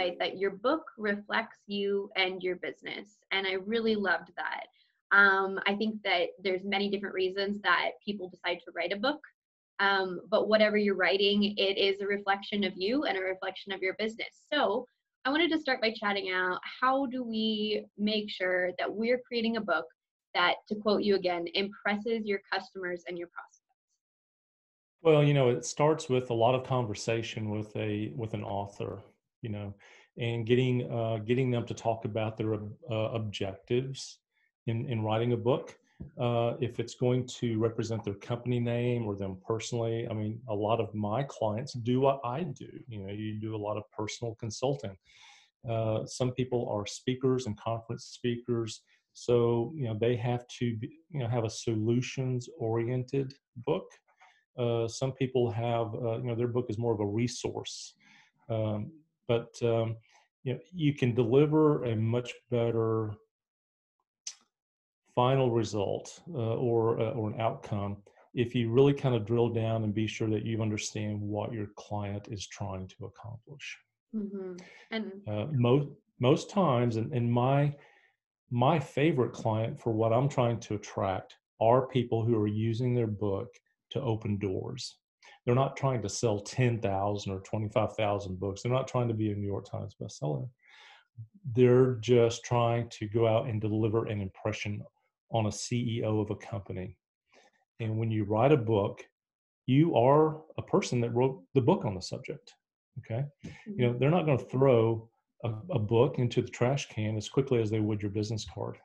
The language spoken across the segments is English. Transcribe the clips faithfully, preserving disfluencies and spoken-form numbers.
website that your book reflects you and your business. And I really loved that. Um, I think that there's many different reasons that people decide to write a book. Um, but whatever you're writing, it is a reflection of you and a reflection of your business. So I wanted to start by chatting out, how do we make sure that we're creating a book that, to quote you again, impresses your customers and your prospects? Well, you know, it starts with a lot of conversation with a with an author, you know, and getting uh, getting them to talk about their uh, objectives in in writing a book. Uh, if it's going to represent their company name or them personally, I mean, a lot of my clients do what I do. You know, you do a lot of personal consulting. Uh, some people are speakers and conference speakers, so you know they have to be, you know have a solutions oriented book. Uh, some people have, uh, you know, their book is more of a resource, um, but um, you know, you can deliver a much better final result uh, or uh, or an outcome if you really kind of drill down and be sure that you understand what your client is trying to accomplish. Mm-hmm. And Uh, most most times, and, and my my favorite client for what I'm trying to attract are people who are using their book to open doors. They're not trying to sell ten thousand or twenty-five thousand books. They're not trying to be a New York Times bestseller. They're just trying to go out and deliver an impression on a C E O of a company. And when you write a book, you are a person that wrote the book on the subject. Okay. You know, they're not going to throw a, a book into the trash can as quickly as they would your business card.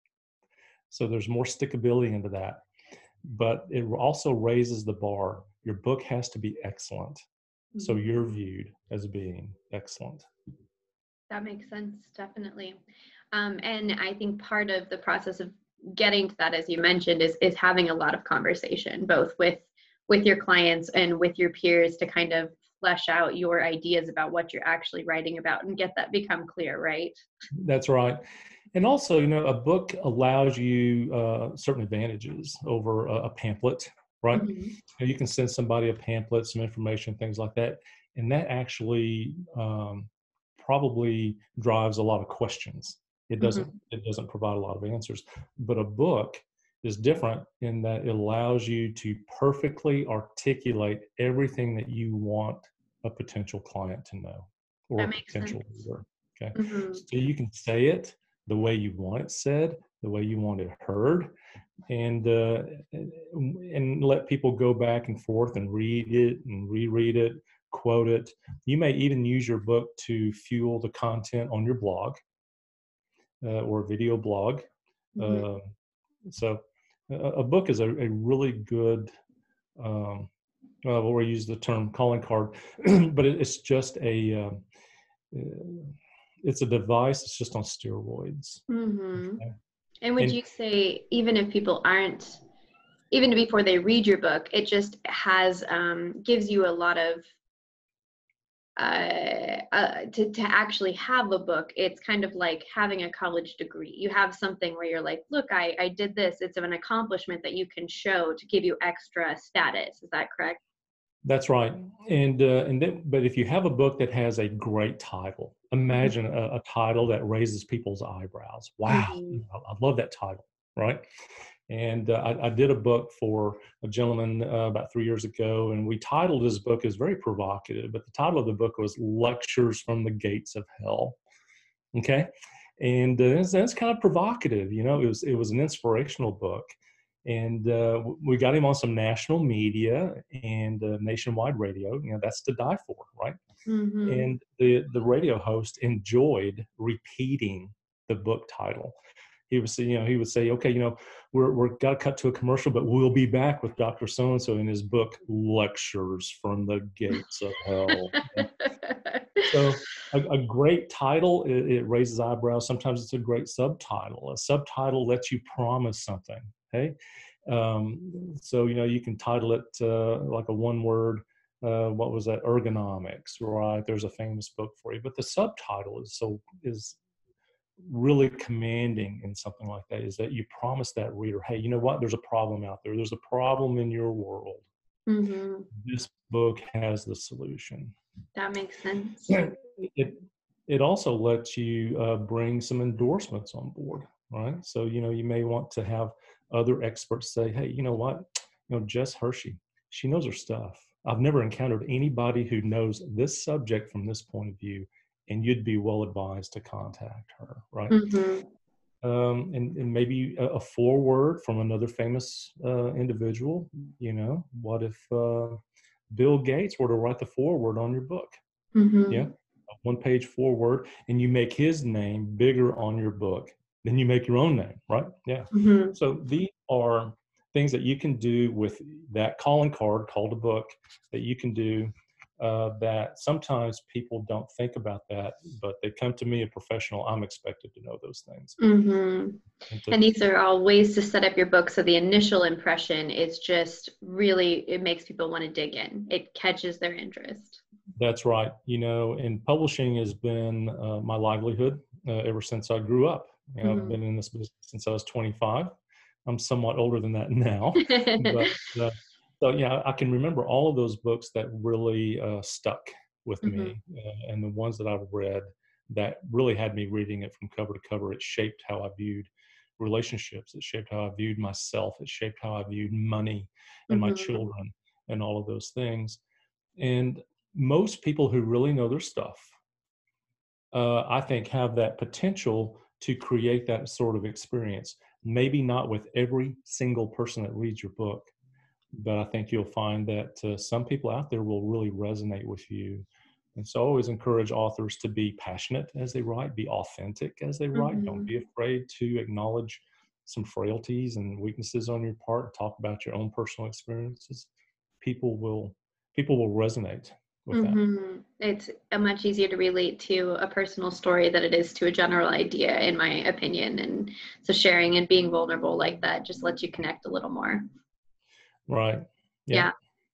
So there's more stickability into that. But it also raises the bar. Your book has to be excellent. So mm-hmm. you're viewed as being excellent. That makes sense, definitely. Um, and I think part of the process of getting to that, as you mentioned, is is having a lot of conversation, both with with your clients and with your peers, to kind of flesh out your ideas about what you're actually writing about and get that become clear, right? That's right. And also, you know, a book allows you uh, certain advantages over a, a pamphlet, right? Mm-hmm. You know, you can send somebody a pamphlet, some information, things like that. And that actually um, probably drives a lot of questions. It doesn't, Mm-hmm. it doesn't provide a lot of answers. But a book is different in that it allows you to perfectly articulate everything that you want a potential client to know or That a makes potential sense. reader. Okay. Mm-hmm. So you can say it the way you want it said, the way you want it heard, and uh, and let people go back and forth and read it and reread it, quote it. You may even use your book to fuel the content on your blog uh, or video blog. Mm-hmm. Uh, so a, a book is a, a really good. Um, well, we'll use the term calling card, but it, it's just a. Uh, it's a device. It's just on steroids. Mm-hmm. Okay? And would And you say, even if people aren't, even before they read your book, it just has um, gives you a lot of uh, uh, to to actually have a book, it's kind of like having a college degree. You have something where you're like, look, I I did this. It's an accomplishment that you can show to give you extra status. Is that correct? that's right. And uh, and then, but if you have a book that has a great title, imagine a, a title that raises people's eyebrows. Wow, Mm-hmm. you know, I love that title, right? And uh, I, I did a book for a gentleman uh, about three years ago, and we titled his book as very provocative. But the title of the book was "Lectures from the Gates of Hell." Okay, and uh, it's, it's kind of provocative, you know. It was it was an inspirational book, and uh, we got him on some national media and uh, nationwide radio. You know, that's to die for, right? Mm-hmm. And the the radio host enjoyed repeating the book title. He was, you know, he would say, okay, you know, we're we're got to cut to a commercial, but we'll be back with Doctor So and So in his book, Lectures from the Gates of Hell. So a, a great title, it, it raises eyebrows. Sometimes it's a great subtitle. A subtitle lets you promise something. Okay, um, so you know you can title it uh, like a one-word. Uh, what was that? Ergonomics, right? There's a famous book for you, but the subtitle is so is really commanding in something like that. Is that you promise that reader, hey, you know what? There's a problem out there. There's a problem in your world. Mm-hmm. This book has the solution. That makes sense. It, it also lets you uh, bring some endorsements on board, right? So, you know, you may want to have other experts say, hey, you know what, you know, Jess Hershey, she knows her stuff. I've never encountered anybody who knows this subject from this point of view, and you'd be well advised to contact her, right? Mm-hmm. Um, and, and maybe a, a foreword from another famous uh, individual. You know, what if uh, Bill Gates were to write the foreword on your book? Yeah, Mm-hmm. a one-page foreword, and you make his name bigger on your book than you make your own name, right? Yeah. Mm-hmm. So these are things that you can do with that calling card called a book that you can do uh, that sometimes people don't think about that, but they come to me, a professional, I'm expected to know those things. Mm-hmm. And to, And these are all ways to set up your book so the initial impression is just really, it makes people want to dig in. It catches their interest. that's right. You know, and publishing has been uh, my livelihood uh, ever since I grew up. You know, I've Mm-hmm. been in this business since I was twenty-five. I'm somewhat older than that now, but uh, so yeah, I can remember all of those books that really uh, stuck with Mm-hmm. me, uh, and the ones that I've read that really had me reading it from cover to cover. It shaped how I viewed relationships. It shaped how I viewed myself. It shaped how I viewed money and my Mm-hmm. children and all of those things. And most people who really know their stuff, uh, I think, have that potential to create that sort of experience. Maybe not with every single person that reads your book, but I think you'll find that uh, some people out there will really resonate with you. And so I always encourage authors to be passionate as they write, be authentic as they write. Don't Mm-hmm. be afraid to acknowledge some frailties and weaknesses on your part. Talk about your own personal experiences. People will people will resonate with that. Mm-hmm. It's a much easier to relate to a personal story than it is to a general idea, in my opinion. And so sharing and being vulnerable like that just lets you connect a little more. Right. Yeah. Yeah.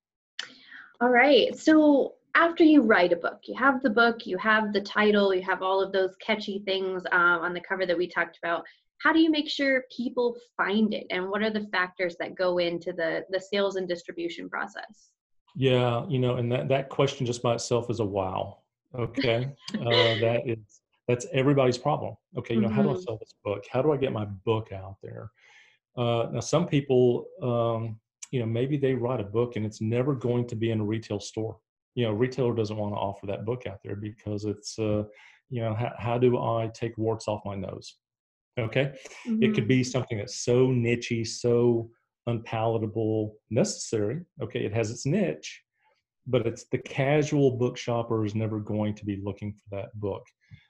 All right. So after you write a book, you have the book, you have the title, you have all of those catchy things um, on the cover that we talked about. How do you make sure people find it? And what are the factors that go into the, the sales and distribution process? Yeah, you know, and that that question just by itself is a wow. Okay, uh, that is that's everybody's problem. Okay, you know, how do I Mm-hmm. sell this book? How do I get my book out there? Uh, now, some people, um, you know, maybe they write a book and it's never going to be in a retail store. You know, a retailer doesn't want to offer that book out there because it's, uh, you know, how, how do I take warts off my nose? Okay. It could Mm-hmm. be something that's so nichey, so unpalatable, necessary. Okay. It has its niche, but it's the casual book shopper is never going to be looking for that book.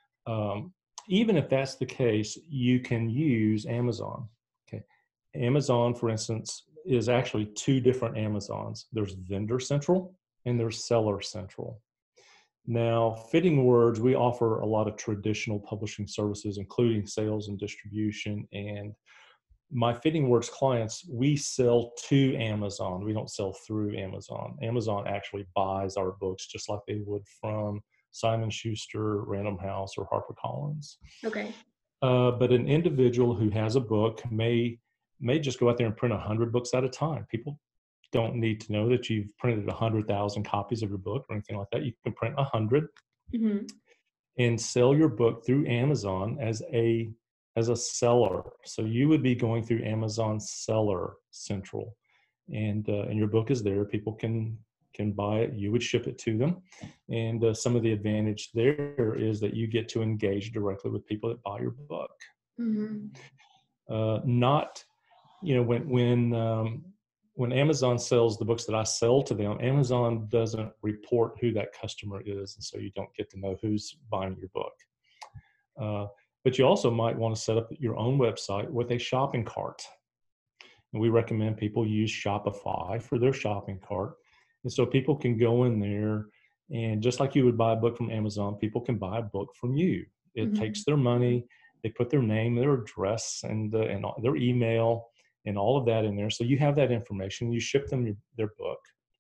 Um, Even if that's the case, you can use Amazon. Okay. Amazon, for instance, is actually two different Amazons. There's Vendor Central and there's Seller Central. Now, Fitting Words, we offer a lot of traditional publishing services, including sales and distribution. And my Fitting Words clients, we sell to Amazon. We don't sell through Amazon. Amazon actually buys our books just like they would from Simon Schuster, Random House, or HarperCollins. Okay. Uh, but an individual who has a book may may just go out there and print one hundred books at a time. People don't need to know that you've printed one hundred thousand copies of your book or anything like that. You can print one hundred Mm-hmm. and sell your book through Amazon as a as a seller. So you would be going through Amazon Seller Central, and uh, and your book is there. People can can buy it. You would ship it to them, and uh, some of the advantage there is that you get to engage directly with people that buy your book. Mm-hmm. Uh, not you know when when um, when Amazon sells the books that I sell to them, Amazon doesn't report who that customer is, and so you don't get to know who's buying your book. Uh, but you also might want to set up your own website with a shopping cart. And we recommend people use Shopify for their shopping cart. And so people can go in there and just like you would buy a book from Amazon, people can buy a book from you. It Mm-hmm. takes their money, they put their name, their address, and, uh, and their email and all of that in there. So you have that information. You ship them your, their book,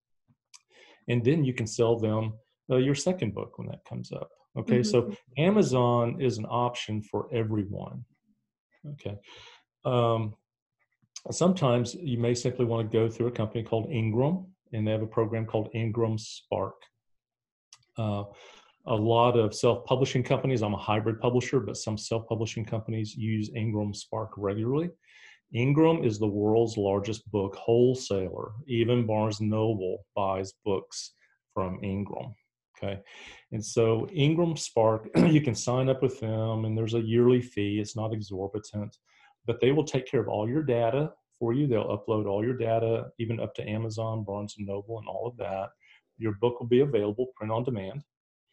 and then you can sell them uh, your second book when that comes up. Okay, so Mm-hmm. Amazon is an option for everyone. Okay. Um, Sometimes you may simply want to go through a company called Ingram, and they have a program called Ingram Spark. Uh, A lot of self-publishing companies, I'm a hybrid publisher, but some self-publishing companies use Ingram Spark regularly. Ingram is the world's largest book wholesaler. Even Barnes and Noble buys books from Ingram. Okay. And so Ingram Spark, you can sign up with them and there's a yearly fee. It's not exorbitant, but they will take care of all your data for you. They'll upload all your data, even up to Amazon, Barnes and Noble, and all of that. Your book will be available print on demand.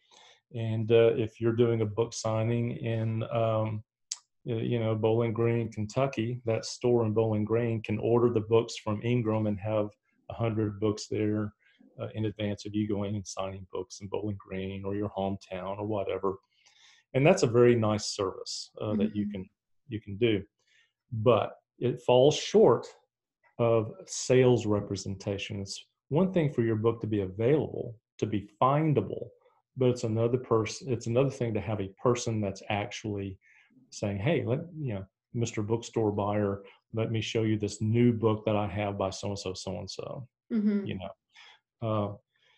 And uh, if you're doing a book signing in, um, you know, Bowling Green, Kentucky, that store in Bowling Green can order the books from Ingram and have a hundred books there uh, in advance of you going and signing books in Bowling Green or your hometown or whatever. And that's a very nice service uh, that you can you can do, but it falls short of sales representation. It's one thing for your book to be available, to be findable, but it's another person. It's another thing to have a person that's actually saying, "Hey, let you know, Mister Bookstore buyer, let me show you this new book that I have by so and so, so and so." You know, uh,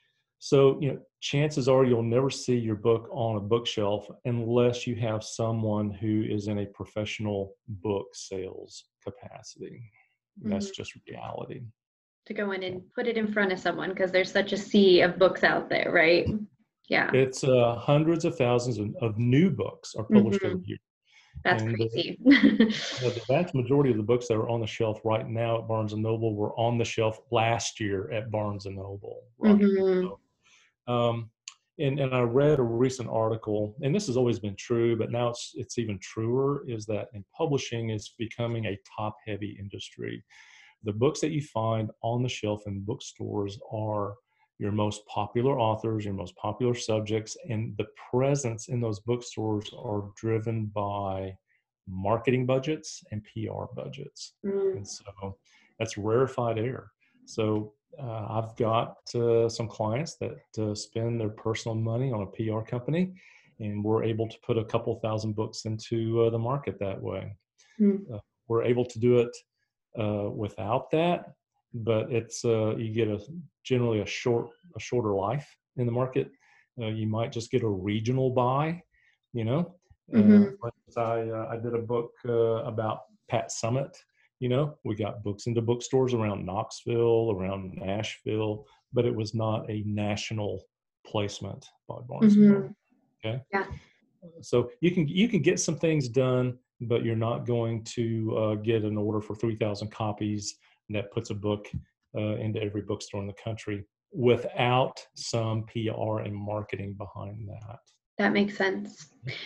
so you know, chances are you'll never see your book on a bookshelf unless you have someone who is in a professional book sales capacity. That's Mm-hmm. just reality. To go in and put it in front of someone because there's such a sea of books out there, right? Yeah. It's uh, hundreds of thousands of, of new books are published Mm-hmm. every year. That's And crazy. the, the vast majority of the books that are on the shelf right now at Barnes and Noble were on the shelf last year at Barnes and Noble. Right. Mm-hmm. So, um, and, and I read a recent article, and this has always been true, but now it's, it's even truer, is that in publishing is becoming a top-heavy industry. The books that you find on the shelf in bookstores are your most popular authors, your most popular subjects, and the presence in those bookstores are driven by marketing budgets and P R budgets. Mm-hmm. And so that's rarefied air. So uh, I've got uh, some clients that uh, spend their personal money on a P R company, and we're able to put a couple thousand books into uh, the market that way. Mm-hmm. Uh, we're able to do it uh, without that, but it's uh, you get a generally a short a shorter life in the market. Uh, you might just get a regional buy, you know. Mm-hmm. Uh, for instance, I uh, I did a book uh, about Pat Summitt. You know, we got books into bookstores around Knoxville, around Nashville, but it was not a national placement by Barnes and Mm-hmm. Noble. Okay. Yeah. So you can you can get some things done, but you're not going to uh, get an order for three thousand copies that puts a book uh, into every bookstore in the country without some P R and marketing behind that. That makes sense.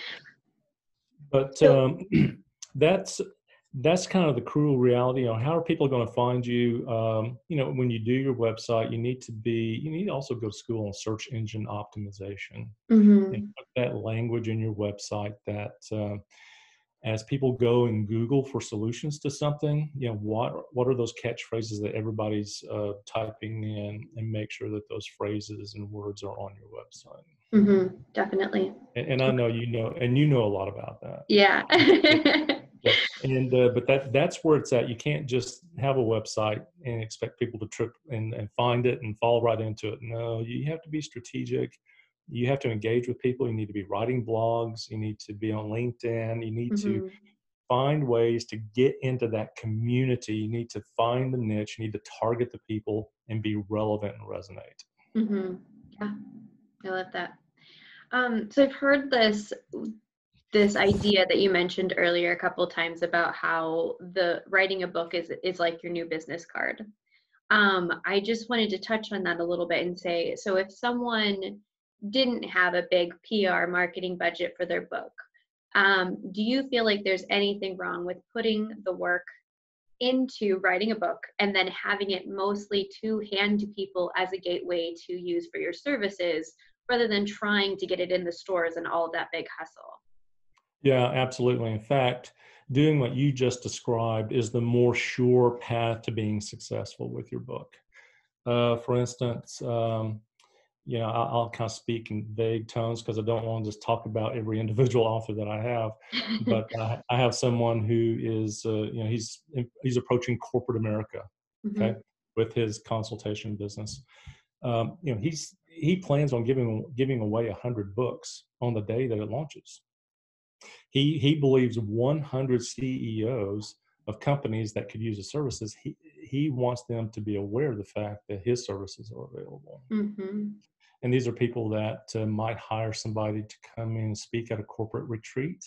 But So, um, that's that's kind of the cruel reality. You know, how are people going to find you? Um, you know, when you do your website, you need to be you need to also go to school on search engine optimization. mm-hmm. And put that language in your website that uh, as people go and Google for solutions to something, you know, what what are those catchphrases that everybody's uh, typing in, and make sure that those phrases and words are on your website. Mm-hmm. Definitely. And, and I know you know, and you know a lot about that. Yeah. and uh, but that that's where it's at. You can't just have a website and expect people to trip and, and find it and fall right into it. No, you have to be strategic. You have to engage with people. You need to be writing blogs. You need to be on LinkedIn. You need Mm-hmm. to find ways to get into that community. You need to find the niche. You need to target the people and be relevant and resonate. Mm-hmm. Yeah, I love that. Um, so I've heard this this idea that you mentioned earlier a couple of times about how the writing a book is is like your new business card. Um, I just wanted to touch on that a little bit and say, so if someone didn't have a big P R marketing budget for their book, um, do you feel like there's anything wrong with putting the work into writing a book and then having it mostly to hand to people as a gateway to use for your services rather than trying to get it in the stores and all of that big hustle? Yeah, absolutely. In fact, doing what you just described is the more sure path to being successful with your book. Uh, for instance, um, you know, I'll, I'll kind of speak in vague tones because I don't want to just talk about every individual author that I have. But I, I have someone who is, uh, you know, he's he's approaching corporate America, okay, Mm-hmm. with his consultation business. Um, you know, he's he plans on giving giving away a hundred books on the day that it launches. He he believes one hundred C E Os of companies that could use his services. He he wants them to be aware of the fact that his services are available. Mm-hmm. And these are people that uh, might hire somebody to come in and speak at a corporate retreat,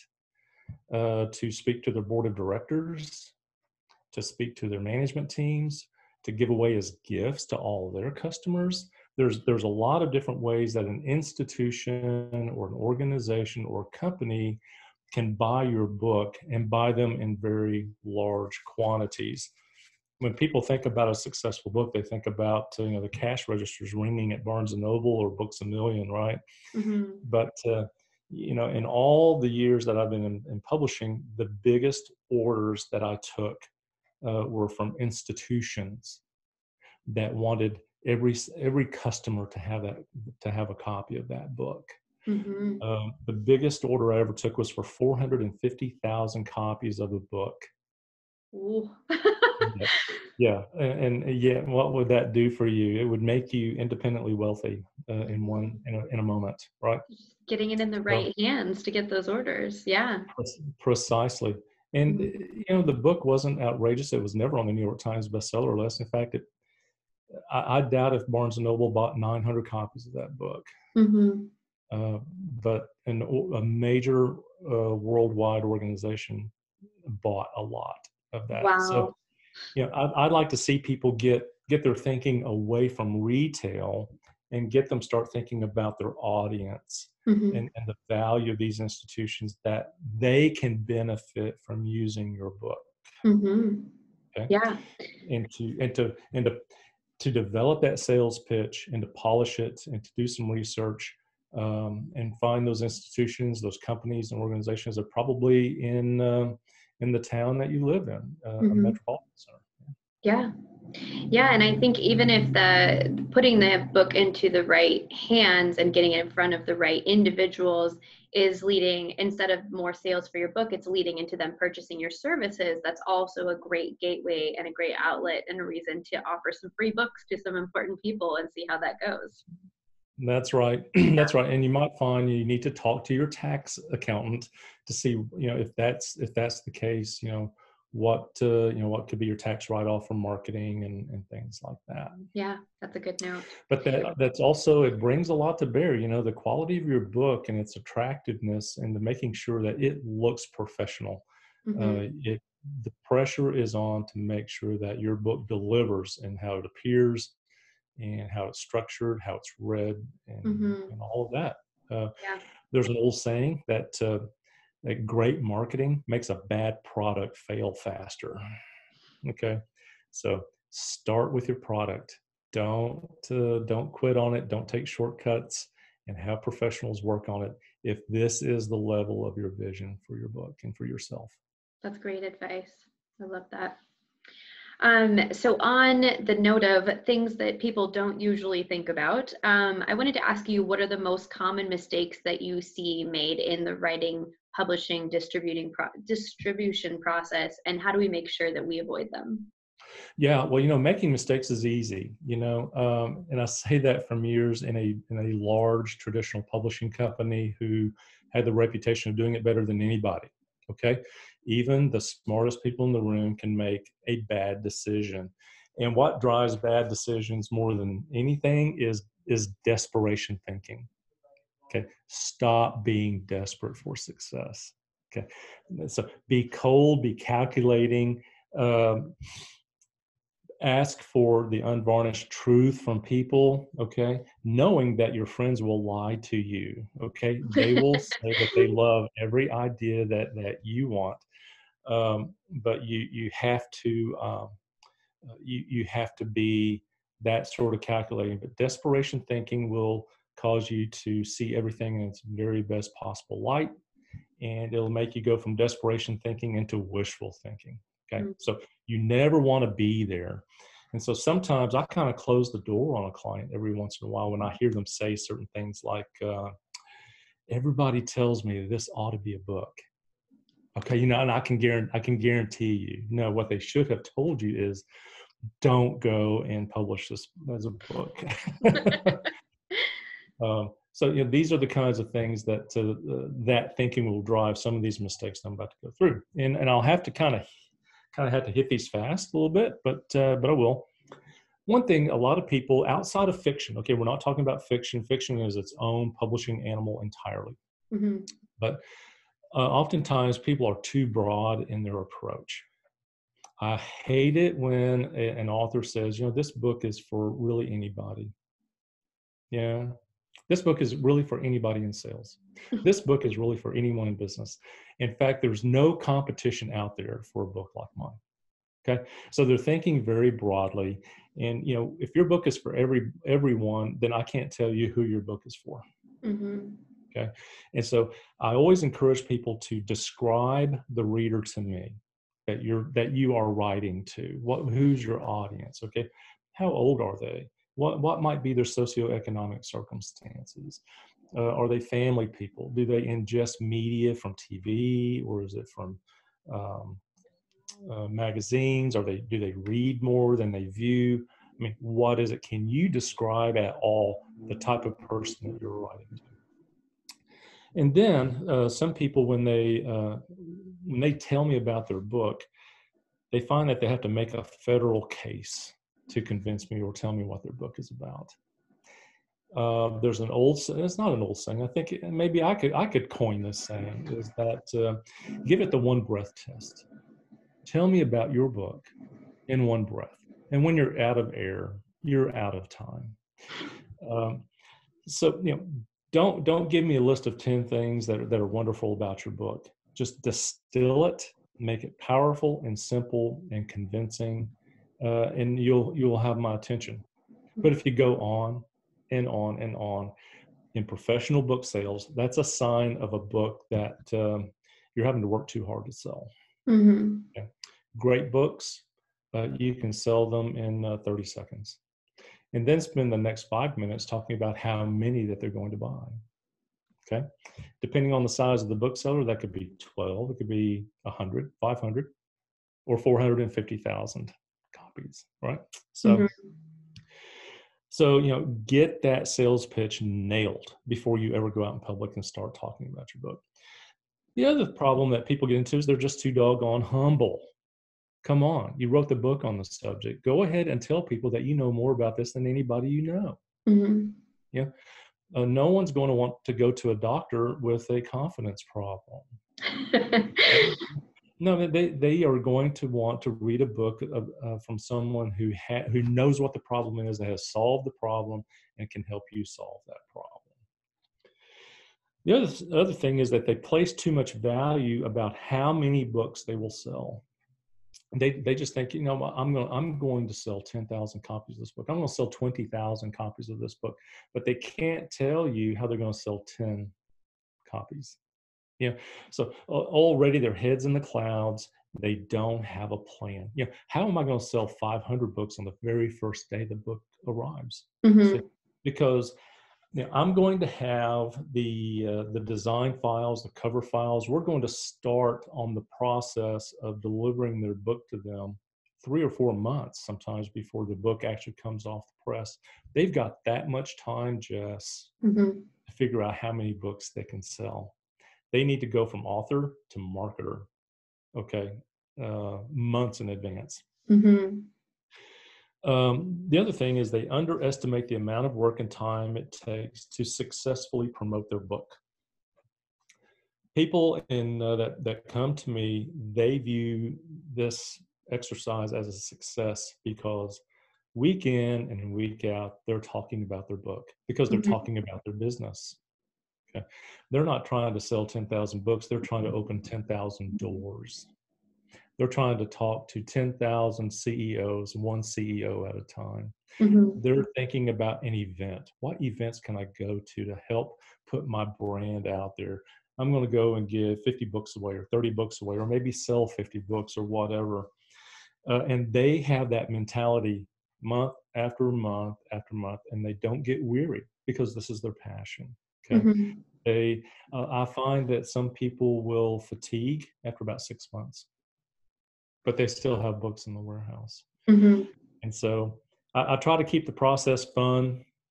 uh, to speak to their board of directors, to speak to their management teams, to give away as gifts to all of their customers. There's there's a lot of different ways that an institution or an organization or a company can buy your book, and buy them in very large quantities. When people think about a successful book, they think about, you know, the cash registers ringing at Barnes and Noble or Books a Million, right? Mm-hmm. But uh, you know, in all the years that I've been in, in publishing, the biggest orders that I took uh, were from institutions that wanted every every customer to have that to have a copy of that book. Mm-hmm. Um, the biggest order I ever took was for four hundred fifty thousand copies of a book. Ooh. Yeah, yeah, and, and yeah, what would that do for you? It would make you independently wealthy uh, in one in a, in a moment, right? Just getting it in the right So, hands to get those orders. Yeah. precisely. And Mm-hmm. you know, the book wasn't outrageous. It was never on the New York Times bestseller list. In fact, it I, I doubt if Barnes and Noble bought nine hundred copies of that book. Mm-hmm. Uh, but an, a major uh, worldwide organization bought a lot of that. So, Wow. you know, I'd, I'd like to see people get get their thinking away from retail and get them start thinking about their audience Mm-hmm. and, and the value of these institutions, that they can benefit from using your book. Mm-hmm. Okay, Yeah. and to and to and to to develop that sales pitch and to polish it and to do some research, um, and find those institutions, those companies and organizations that are probably in uh, in the town that you live in, uh, a Mm-hmm. metropolitan center. Yeah. Yeah, and I think even if the putting the book into the right hands and getting it in front of the right individuals is leading, instead of more sales for your book, it's leading into them purchasing your services. That's also a great gateway and a great outlet and a reason to offer some free books to some important people and see how that goes. That's right. That's right. And you might find you need to talk to your tax accountant to see, you know, if that's if that's the case, you know, what uh, you know, what could be your tax write-off from marketing and, and things like that. Yeah, that's a good note. But that that's also, it brings a lot to bear, you know, the quality of your book and its attractiveness and the making sure that it looks professional. Mm-hmm. Uh, it the pressure is on to make sure that your book delivers in how it appears and how it's structured, how it's read, and, Mm-hmm. and all of that. Uh, Yeah. there's an old saying that uh, that great marketing makes a bad product fail faster. Okay, so start with your product. Don't uh, don't quit on it. Don't take shortcuts, and have professionals work on it if this is the level of your vision for your book and for yourself. That's great advice. I love that. Um, so on the note of things that people don't usually think about, um, I wanted to ask you, what are the most common mistakes that you see made in the writing, publishing, distributing pro- distribution process, and how do we make sure that we avoid them? Yeah, well, you know, making mistakes is easy, you know, um, and I say that from years in a in a large traditional publishing company who had the reputation of doing it better than anybody. Okay, even the smartest people in the room can make a bad decision, and what drives bad decisions more than anything is is desperation thinking. Okay, stop being desperate for success. Okay, so be cold, be calculating. Um, ask for the unvarnished truth from people, okay, knowing that your friends will lie to you, okay, they will say that they love every idea that that you want, um, but you you have to um, uh, you you have to be that sort of calculating. But desperation thinking will cause you to see everything in its very best possible light, and it'll make you go from desperation thinking into wishful thinking. Okay, Mm. so you never want to be there. And so sometimes I kind of close the door on a client every once in a while when I hear them say certain things like, uh, everybody tells me this ought to be a book. Okay, you know, and I can guarantee, I can guarantee you, no, what they should have told you is, don't go and publish this as a book. Um, so you know, these are the kinds of things that uh, that thinking will drive some of these mistakes that I'm about to go through, and and I'll have to kind of kind of have to hit these fast a little bit, but uh, but I will. One thing, a lot of people outside of fiction, okay, we're not talking about fiction. Fiction is its own publishing animal entirely, Mm-hmm. but uh, oftentimes people are too broad in their approach. I hate it when a, an author says, you know, this book is for really anybody. Yeah. This book is really for anybody in sales. This book is really for anyone in business. In fact, there's no competition out there for a book like mine. Okay. So they're thinking very broadly. And, you know, if your book is for every everyone, then I can't tell you who your book is for. Mm-hmm. Okay. And so I always encourage people to describe the reader to me that you're that you are writing to. What who's your audience? Okay. How old are they? What what might be their socioeconomic circumstances? Uh, are they family people? Do they ingest media from T V, or is it from um, uh, magazines? Are they do they read more than they view? I mean, what is it? Can you describe at all the type of person that you're writing to? And then uh, some people, when they uh, when they tell me about their book, they find that they have to make a federal case to convince me or tell me what their book is about. Uh, there's an old, it's not an old saying. I think it, maybe I could I could coin this saying, is that uh, give it the one breath test. Tell me about your book in one breath. And when you're out of air, you're out of time. Um, so, you know, don't don't give me a list of ten things that are, that are wonderful about your book. Just distill it, make it powerful and simple and convincing, uh, and you'll you'll have my attention. But if you go on and on and on in professional book sales, that's a sign of a book that um, you're having to work too hard to sell. Mm-hmm. Okay. Great books, uh, you can sell them in uh, thirty seconds. And then spend the next five minutes talking about how many that they're going to buy. Okay. Depending on the size of the bookseller, that could be twelve, it could be one hundred, five hundred, or four hundred fifty thousand copies, right? So, Mm-hmm. so, you know, get that sales pitch nailed before you ever go out in public and start talking about your book. The other problem that people get into is they're just too doggone humble. Come on, you wrote the book on the subject. Go ahead and tell people that you know more about this than anybody you know. Mm-hmm. Yeah. Uh, no one's going to want to go to a doctor with a confidence problem. Okay? No, they, they are going to want to read a book of, uh, from someone who ha- who knows what the problem is, that has solved the problem, and can help you solve that problem. The other, other thing is that they place too much value about how many books they will sell. They they just think, you know, I'm going I'm going to sell ten thousand copies of this book. I'm going to sell twenty thousand copies of this book, but they can't tell you how they're going to sell ten copies. You know, so uh, already their heads in the clouds. They don't have a plan. You know, how am I going to sell five hundred books on the very first day the book arrives? Mm-hmm. So, because you know, I'm going to have the uh, the design files, the cover files. We're going to start on the process of delivering their book to them three or four months sometimes before the book actually comes off the press. They've got that much time, Jess, Mm-hmm. to figure out how many books they can sell. They need to go from author to marketer, okay, uh, months in advance. Mm-hmm. Um, the other thing is they underestimate the amount of work and time it takes to successfully promote their book. People in uh, that that come to me, they view this exercise as a success because week in and week out, they're talking about their book because they're Mm-hmm. talking about their business. Okay, they're not trying to sell ten thousand books; they're trying to open ten thousand doors. They're trying to talk to ten thousand C E Os, one C E O at a time. Mm-hmm. They're thinking about an event. What events can I go to to help put my brand out there? I'm going to go and give fifty books away or thirty books away, or maybe sell fifty books or whatever. Uh, and they have that mentality month after month after month, and they don't get weary because this is their passion. Okay. Mm-hmm. They, uh, I find that some people will fatigue after about six months, but they still have books in the warehouse. Mm-hmm. And so I, I try to keep the process fun.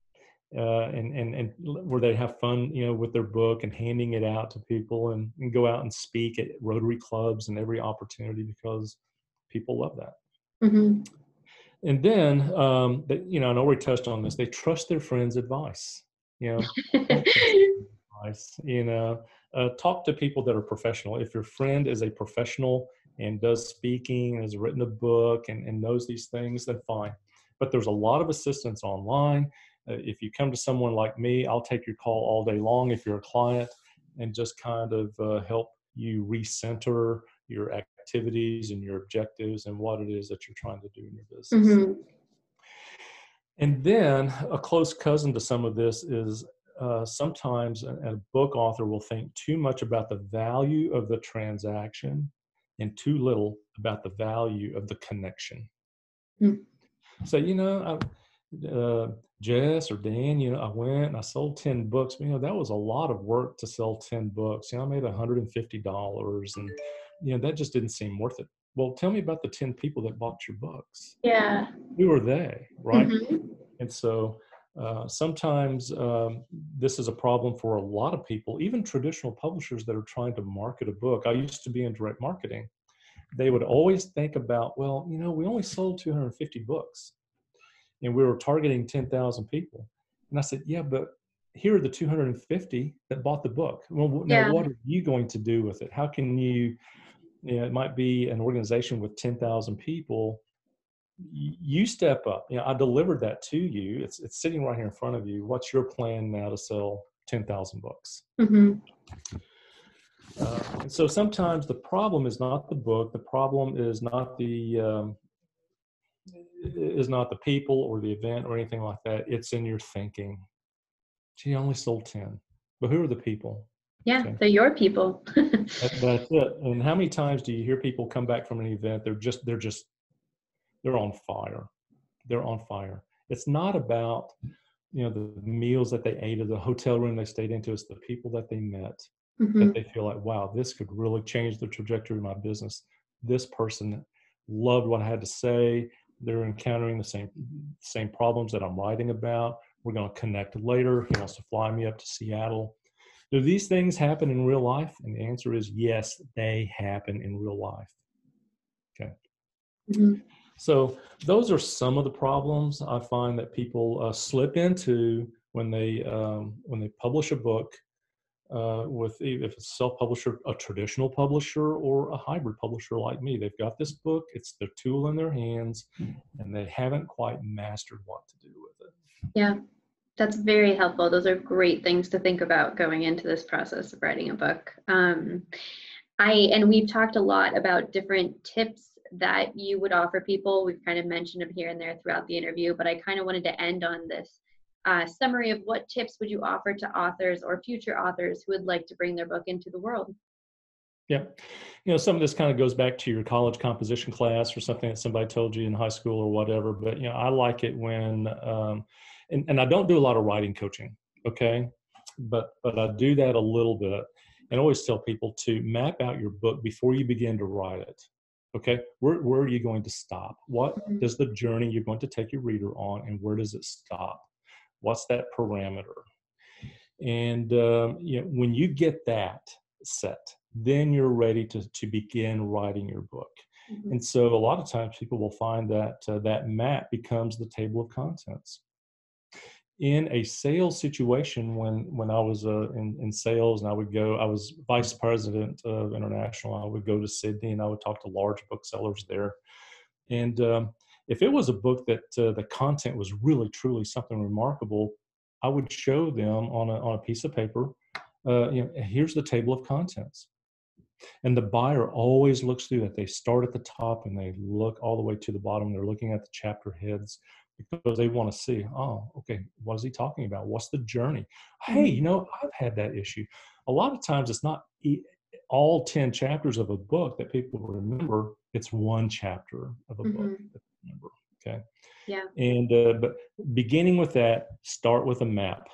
uh, and, and, and where they have fun, you know, with their book and handing it out to people, and, and go out and speak at Rotary clubs and every opportunity, because people love that. Mm-hmm. And then, um, they, you know, and I already touched on this, they trust their friends' advice. You know, don't trust their advice. You know, uh, talk to people that are professional. If your friend is a professional and does speaking and has written a book and, and knows these things, then fine. But there's a lot of assistance online. Uh, if you come to someone like me, I'll take your call all day long if you're a client, and just kind of uh, help you recenter your activities and your objectives and what it is that you're trying to do in your business. Mm-hmm. And then a close cousin to some of this is uh, sometimes a, a book author will think too much about the value of the transaction and too little about the value of the connection. Mm-hmm. So, you know, I, uh, Jess or Dan, you know, I went and I sold ten books. You know, that was a lot of work to sell ten books. You know, I made one hundred fifty dollars, and, you know, that just didn't seem worth it. Well, tell me about the ten people that bought your books. Yeah. Who are they, right? Mm-hmm. And so uh, sometimes um, this is a problem for a lot of people, even traditional publishers that are trying to market a book. I used to be in direct marketing. They would always think about, well, you know, we only sold two hundred fifty books and we were targeting ten thousand people. And I said, yeah, but here are the two hundred fifty that bought the book. Well, now Yeah. what are you going to do with it? How can you, you know, it might be an organization with ten thousand people. You step up. You know, I delivered that to you. It's it's sitting right here in front of you. What's your plan now to sell ten thousand books? Mm-hmm. Uh, and so sometimes the problem is not the book. The problem is not the um, is not the people or the event or anything like that. It's in your thinking. Gee, I only sold ten, but who are the people? Yeah, Okay. they're your people. That, that's it. And how many times do you hear people come back from an event? They're just they're just they're on fire. They're on fire. It's not about, you know, the meals that they ate or the hotel room they stayed into. It's the people that they met Mm-hmm. that they feel like, wow, this could really change the trajectory of my business. This person loved what I had to say. They're encountering the same same problems that I'm writing about. We're going to connect later. He wants to fly me up to Seattle. Do these things happen in real life? And the answer is yes, they happen in real life. Okay. Mm-hmm. So those are some of the problems I find that people uh, slip into when they um, when they publish a book uh, with, if it's a self-publisher, a traditional publisher, or a hybrid publisher like me. They've got this book, it's their tool in their hands, and they haven't quite mastered what to do with it. Yeah, that's very helpful. Those are great things to think about going into this process of writing a book. Um, I and we've talked a lot about different tips that you would offer people. We've kind of mentioned them here and there throughout the interview, but I kind of wanted to end on this uh, summary of what tips would you offer to authors or future authors who would like to bring their book into the world? Yeah. You know, some of this kind of goes back to your college composition class or something that somebody told you in high school or whatever. But, you know, I like it when, um, and, and I don't do a lot of writing coaching. Okay. But, but I do that a little bit, and always tell people to map out your book before you begin to write it. Okay. Where, where are you going to stop? What Mm-hmm. is the journey you're going to take your reader on, and where does it stop? What's that parameter? And, um, you know, when you get that set, then you're ready to, to begin writing your book. Mm-hmm. And so a lot of times people will find that uh, that map becomes the table of contents. In a sales situation, when, when I was uh, in, in sales, and I would go, I was vice president of international, I would go to Sydney and I would talk to large booksellers there. And um, if it was a book that uh, the content was really, truly something remarkable, I would show them on a, on a piece of paper, uh, you know, here's the table of contents. And the buyer always looks through that. They start at the top and they look all the way to the bottom. They're looking at the chapter heads because they want to see, oh, okay, what is he talking about? What's the journey? Hey, you know, I've had that issue. A lot of times it's not all ten chapters of a book that people remember. It's one chapter of a mm-hmm. book that they remember. Okay. Yeah. And, uh, but beginning with that, start with a map.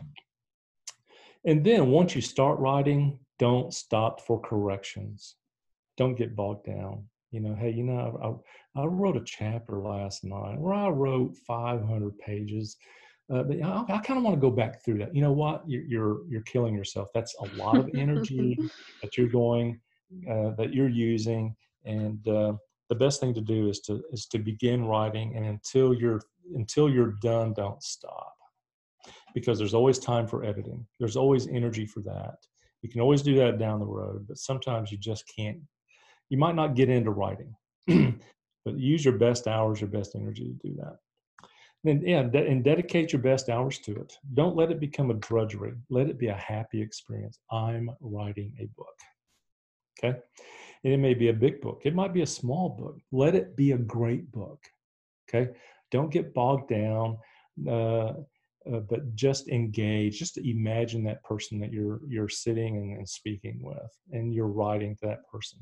And then once you start writing, don't stop for corrections. Don't get bogged down. You know, hey, you know, I, I wrote a chapter last night where I wrote five hundred pages. Uh, but I, I kind of want to go back through that. You know what? You're, you're, you're killing yourself. That's a lot of energy that you're going, uh, that you're using. And uh, the best thing to do is to, is to begin writing. And until you're, until you're done, don't stop, because there's always time for editing. There's always energy for that. You can always do that down the road, but sometimes you just can't. You might not get into writing, but use your best hours, your best energy to do that. And yeah, de- and dedicate your best hours to it. Don't let it become a drudgery. Let it be a happy experience. I'm writing a book. Okay. And it may be a big book. It might be a small book. Let it be a great book. Okay. Don't get bogged down, uh, uh, but just engage. Just imagine that person that you're you're sitting and, and speaking with, and you're writing to that person.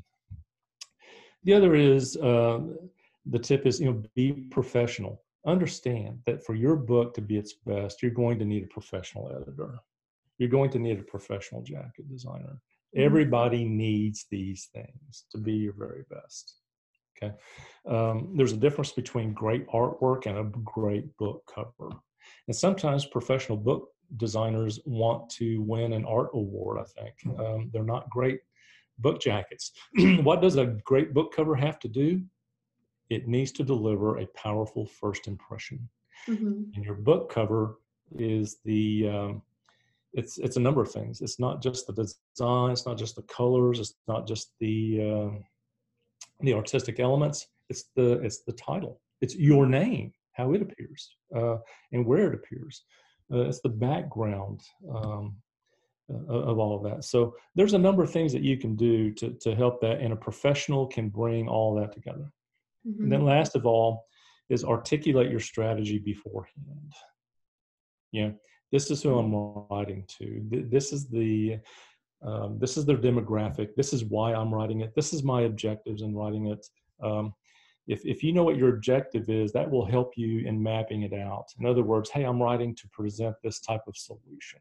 The other is, uh, the tip is, you know, be professional. Understand that for your book to be its best, you're going to need a professional editor. You're going to need a professional jacket designer. Mhm. Everybody needs these things to be your very best. Okay. Um, there's a difference between great artwork and a great book cover. And sometimes professional book designers want to win an art award, I think. Um, they're not great book jackets. What does a great book cover have to do? It needs to deliver a powerful first impression. Mhm. And your book cover is the, um, it's it's a number of things. It's not just the design, it's not just the colors, it's not just the uh, the artistic elements. It's the it's the title. It's your name, how it appears, uh, and where it appears. Uh, it's the background um, uh, of all of that. So there's a number of things that you can do to to help that, and a professional can bring all that together. And then Mhm. last of all is articulate your strategy beforehand. You know, this is who I'm writing to. Th- This is the um, this is their demographic. This is why I'm writing it. This is my objectives in writing it. Um, if if you know what your objective is, that will help you in mapping it out. In other words, hey, I'm writing to present this type of solution,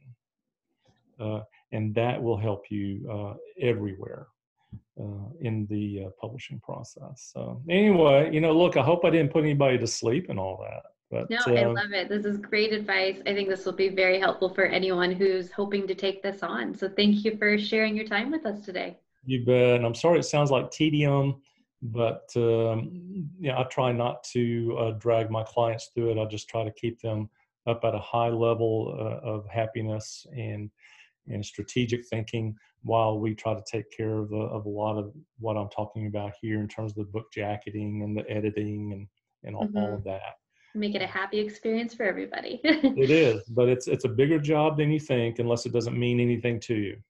uh, and that will help you uh, everywhere uh, in the uh, publishing process. So anyway, you know, look, I hope I didn't put anybody to sleep and all that, No, but I uh, love it. This is great advice. I think this will be very helpful for anyone who's hoping to take this on. So thank you for sharing your time with us today. you bet. And I'm sorry it sounds like tedium, but um, yeah, I try not to uh, drag my clients through it. I just try to keep them up at a high level uh, of happiness and and strategic thinking, while we try to take care of, uh, of a lot of what I'm talking about here in terms of the book jacketing and the editing and, and all, all Mhm. of that. Make it a happy experience for everybody. It is, but it's it's a bigger job than you think, unless it doesn't mean anything to you.